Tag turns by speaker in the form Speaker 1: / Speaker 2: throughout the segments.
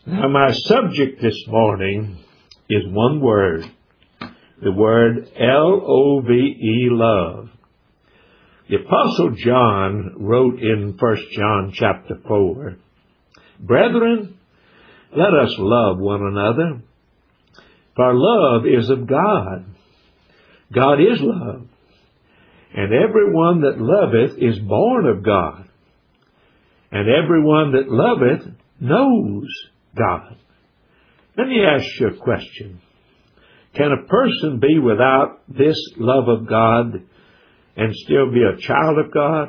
Speaker 1: Now, my subject this morning is one word, the word L-O-V-E, love. The Apostle John wrote in 1 John chapter 4, "Brethren, let us love one another, for love is of God. God is love, and everyone that loveth is born of God, and everyone that loveth knows God." Let me ask you a question. Can a person be without this love of God and still be a child of God?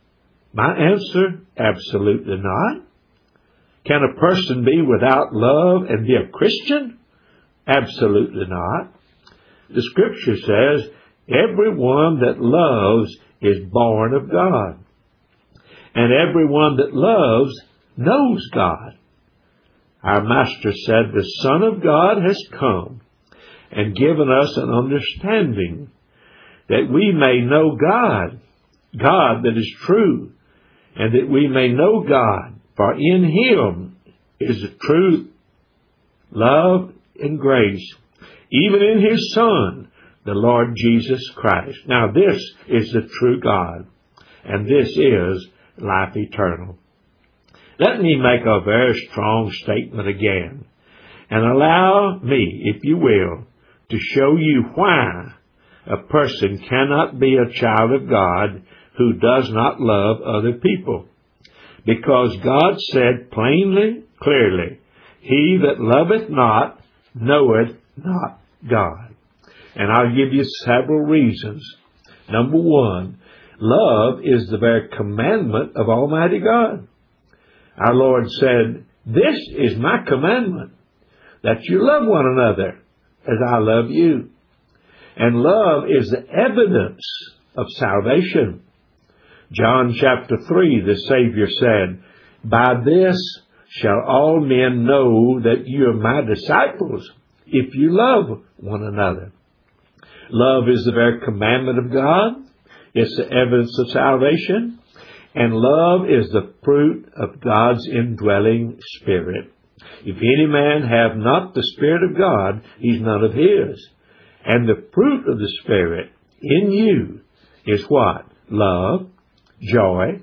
Speaker 1: My answer, absolutely not. Can a person be without love and be a Christian? Absolutely not. The Scripture says, everyone that loves is born of God, and everyone that loves knows God. Our Master said, the Son of God has come and given us an understanding that we may know God, God that is true, and that we may know God, for in Him is the truth, love, and grace, even in His Son, the Lord Jesus Christ. Now this is the true God, and this is life eternal. Let me make a very strong statement again, and allow me, if you will, to show you why a person cannot be a child of God who does not love other people. Because God said plainly, clearly, "He that loveth not knoweth not God." And I'll give you several reasons. Number one, love is the very commandment of Almighty God. Our Lord said, "This is my commandment, that you love one another as I love you." And love is the evidence of salvation. John chapter 3, the Savior said, "By this shall all men know that you are my disciples, if you love one another." Love is the very commandment of God. It's the evidence of salvation. And love is the fruit of God's indwelling Spirit. If any man have not the Spirit of God, he's none of His. And the fruit of the Spirit in you is what? Love, joy,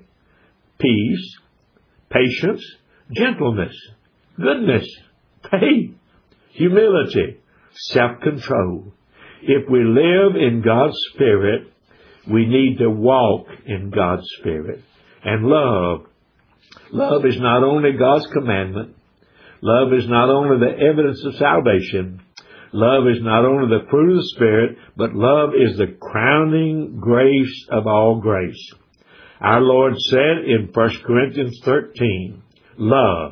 Speaker 1: peace, patience, gentleness, goodness, faith, humility, self-control. If we live in God's Spirit, we need to walk in God's Spirit. And love is not only God's commandment. Love is not only the evidence of salvation. Love is not only the fruit of the Spirit, but love is the crowning grace of all grace. Our Lord said in 1 Corinthians 13, love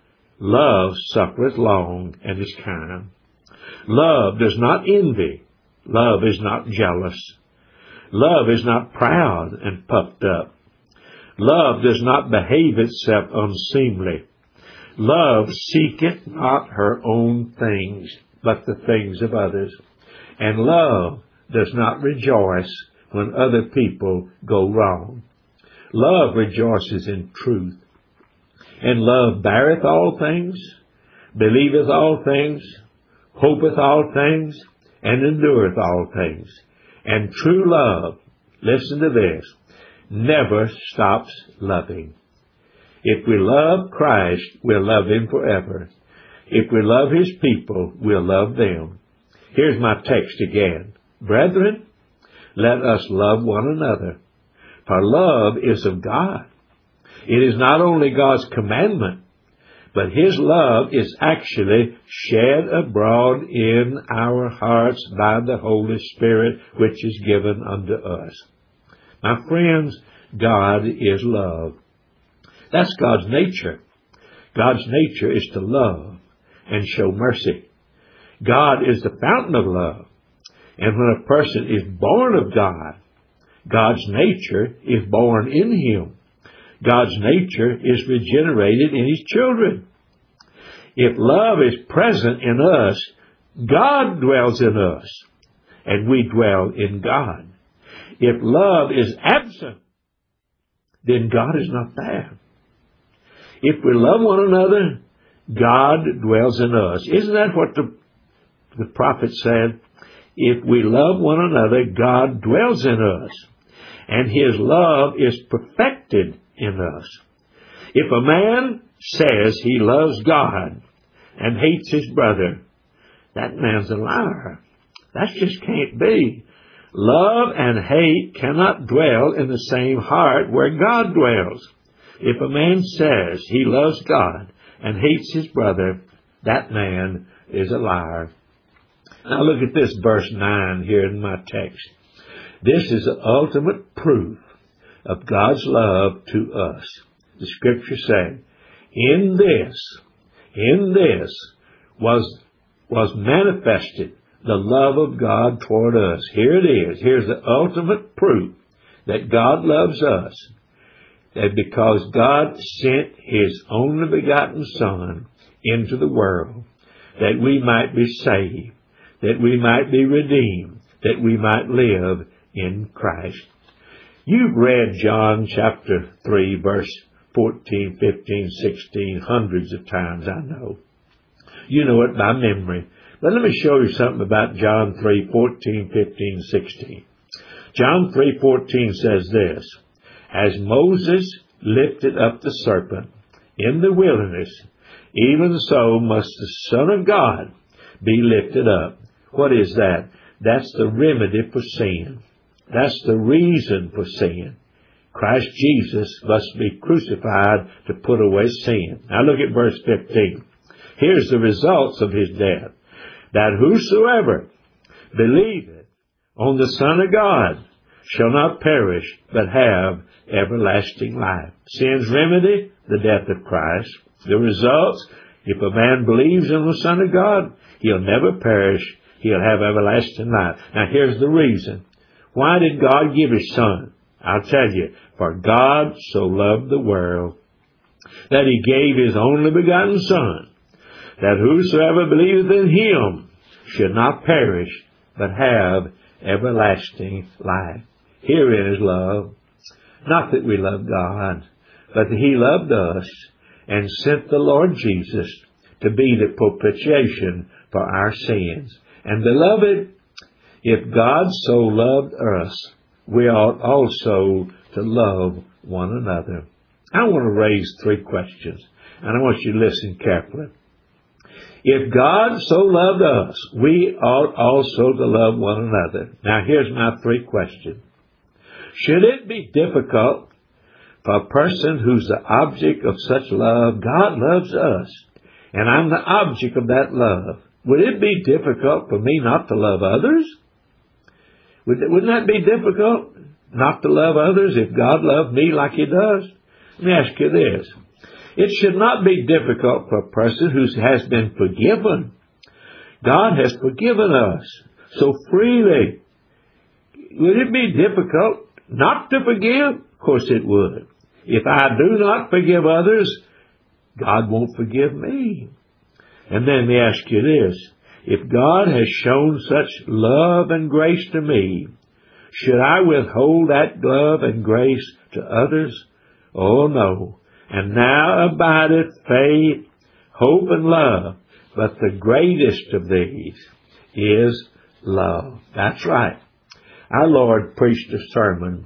Speaker 1: suffereth long and is kind. Love does not envy. Love is not jealous. Love is not proud and puffed up. Love does not behave itself unseemly. Love seeketh not her own things, but the things of others. And love does not rejoice when other people go wrong. Love rejoices in truth. And love beareth all things, believeth all things, hopeth all things, and endureth all things. And true love, listen to this, never stops loving. If we love Christ, we'll love Him forever. If we love His people, we'll love them. Here's my text again. Brethren, let us love one another, for love is of God. It is not only God's commandment, but His love is actually shed abroad in our hearts by the Holy Spirit, which is given unto us. My friends, God is love. That's God's nature. God's nature is to love and show mercy. God is the fountain of love. And when a person is born of God, God's nature is born in him. God's nature is regenerated in His children. If love is present in us, God dwells in us, and we dwell in God. If love is absent, then God is not there. If we love one another, God dwells in us. Isn't that what the prophet said? If we love one another, God dwells in us, and His love is perfected in us. If a man says he loves God and hates his brother, that man's a liar. That just can't be. Love and hate cannot dwell in the same heart where God dwells. If a man says he loves God and hates his brother, that man is a liar. Now look at this verse 9 here in my text. This is the ultimate proof of God's love to us. The Scripture said, in this was manifested the love of God toward us. Here it is. Here's the ultimate proof that God loves us. That because God sent His only begotten Son into the world, that we might be saved, that we might be redeemed, that we might live in Christ. You've read John chapter 3, verse 14, 15, 16, hundreds of times, I know. You know it by memory. But let me show you something about John 3, 14, 15, 16. John 3:14 says this, as Moses lifted up the serpent in the wilderness, even so must the Son of God be lifted up. What is that? That's the remedy for sin. That's the reason for sin. Christ Jesus must be crucified to put away sin. Now look at verse 15. Here's the results of His death. That whosoever believeth on the Son of God shall not perish, but have everlasting life. Sin's remedy, the death of Christ. The results, if a man believes in the Son of God, he'll never perish. He'll have everlasting life. Now here's the reason. Why did God give His Son? I'll tell you. For God so loved the world that He gave His only begotten Son, that whosoever believeth in Him should not perish, but have everlasting life. Herein is love. Not that we love God, but that He loved us and sent the Lord Jesus to be the propitiation for our sins. And beloved, if God so loved us, we ought also to love one another. I want to raise 3 questions, and I want you to listen carefully. If God so loved us, we ought also to love one another. Now here's my 3 questions. Should it be difficult for a person who's the object of such love? God loves us, and I'm the object of that love. Would it be difficult for me not to love others? Wouldn't that be difficult, not to love others, if God loved me like He does? Let me ask you this. It should not be difficult for a person who has been forgiven. God has forgiven us so freely. Would it be difficult not to forgive? Of course it would. If I do not forgive others, God won't forgive me. And then let me ask you this. If God has shown such love and grace to me, should I withhold that love and grace to others? Oh, no. And now abideth faith, hope, and love. But the greatest of these is love. That's right. Our Lord preached a Sermon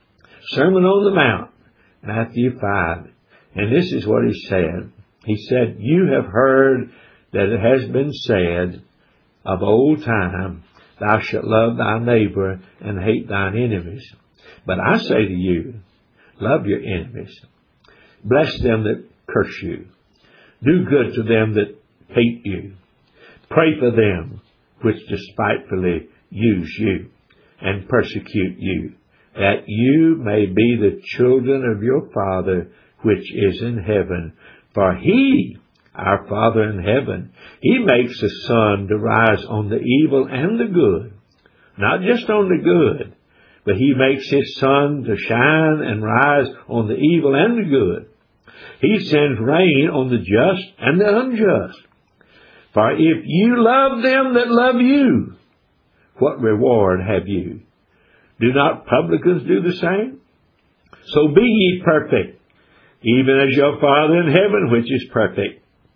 Speaker 1: on the Mount, Matthew 5. And this is what He said. He said, you have heard that it has been said of old time, thou shalt love thy neighbor and hate thine enemies. But I say to you, love your enemies. Bless them that curse you. Do good to them that hate you. Pray for them which despitefully use you and persecute you, that you may be the children of your Father which is in heaven. For He, our Father in heaven, He makes the sun to rise on the evil and the good. Not just on the good, but He makes His sun to shine and rise on the evil and the good. He sends rain on the just and the unjust. For if you love them that love you, what reward have you? Do not publicans do the same? So be ye perfect, even as your Father in heaven which is perfect.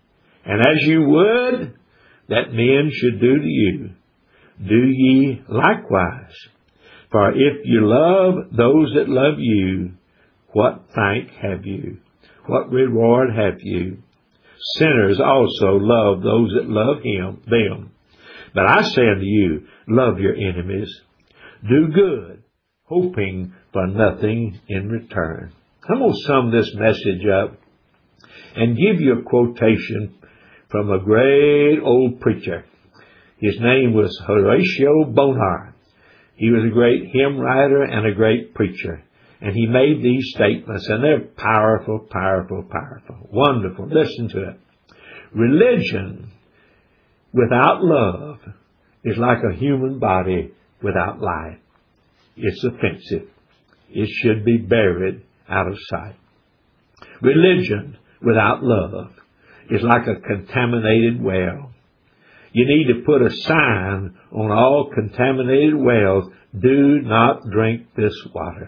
Speaker 1: And as you would that men should do to you, do ye likewise. For if you love those that love you, what thank have you? What reward have you? Sinners also love those that love them. But I say unto you, love your enemies. Do good, hoping for nothing in return. I'm going to sum this message up and give you a quotation from a great old preacher. His name was Horatio Bonar. He was a great hymn writer and a great preacher. And he made these statements, and they're powerful, powerful, powerful. Wonderful. Listen to it. Religion without love is like a human body without life. It's offensive. It should be buried out of sight. Religion without love is like a contaminated well. You need to put a sign on all contaminated wells, do not drink this water.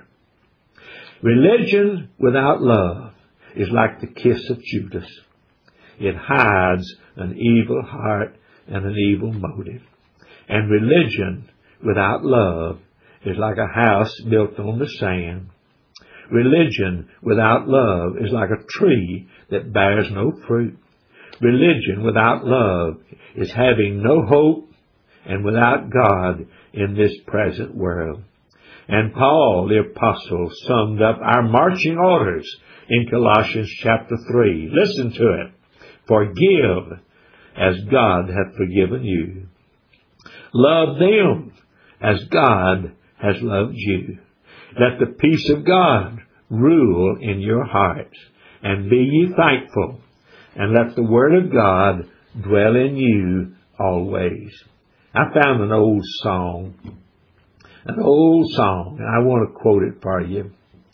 Speaker 1: Religion without love is like the kiss of Judas. It hides an evil heart and an evil motive. And religion without love is like a house built on the sand. Religion without love is like a tree that bears no fruit. Religion without love is having no hope and without God in this present world. And Paul, the apostle, summed up our marching orders in Colossians chapter 3. Listen to it. Forgive as God hath forgiven you. Love them as God has loved you. Let the peace of God rule in your hearts, and be ye thankful, and let the word of God dwell in you always. I found an old song, and I want to quote it for you.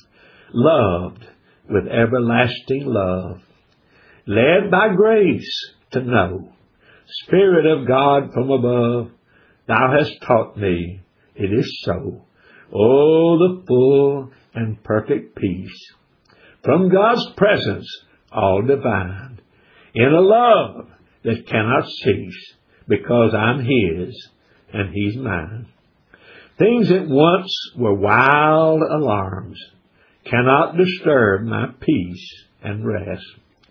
Speaker 1: Loved with everlasting love, led by grace to know, Spirit of God from above, thou hast taught me, it is so. Oh, the full and perfect peace from God's presence, all divine, in a love that cannot cease, because I'm His and He's mine. Things that once were wild alarms cannot disturb my peace and rest.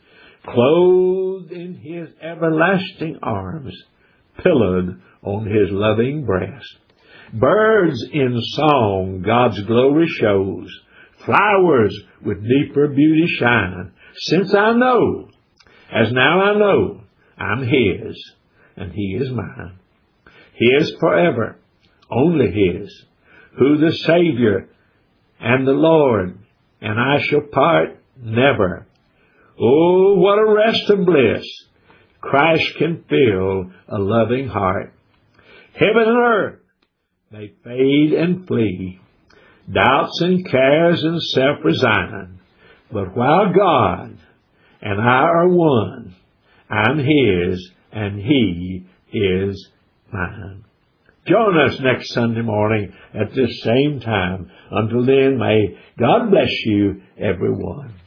Speaker 1: Clothed in His everlasting arms, pillowed on His loving breast. Birds in song God's glory shows, flowers with deeper beauty shine. Since I know, as now I know, I'm His and He is mine. His forever, only His, who the Savior and the Lord, and I shall part never. Oh, what a rest of bliss Christ can fill a loving heart. Heaven and earth may fade and flee, doubts and cares and self resign, but while God and I are one, I'm His and He is mine. Join us next Sunday morning at this same time. Until then, may God bless you, everyone.